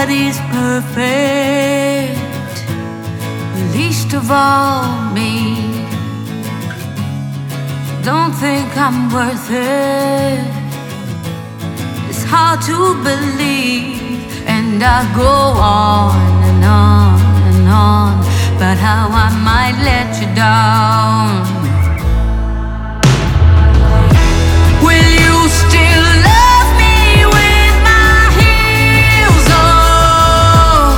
nobody's perfect, least of all me. Don't think I'm worth it. It's hard to believe, and I go on and on and on about how I might let you down. Will you still love me with my heels off?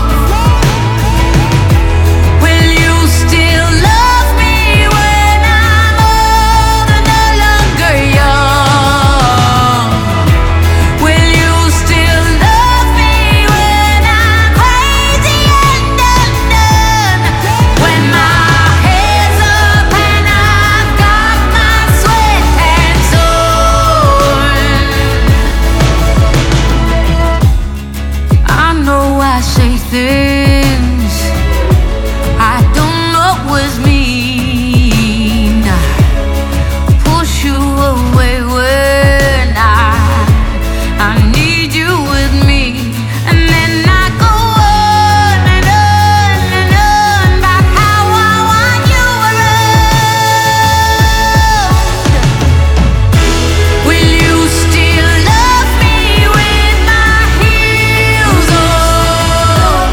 Will you still love me when I'm old and no longer young? Will you still love me when I'm crazy and undone? When my hair's up and I've got my sweatpants on. I know I say things I don't always mean. I push you away when I need you with me, and then I go on and on and on about how I want you around. Will you still love me with my heels on?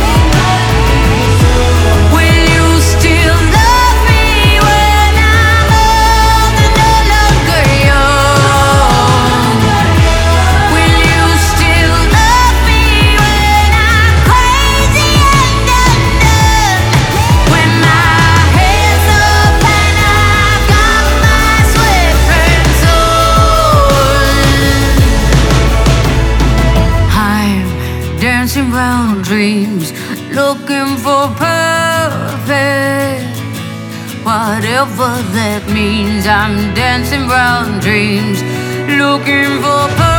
Will you still love me when I'm old and no longer young? Will you still love me when I'm crazy and undone? When my hair's up and I've got my sweatpants on. I'm dancing round dreams, looking for perfect, whatever that means. I'm dancing round dreams, looking for perfect.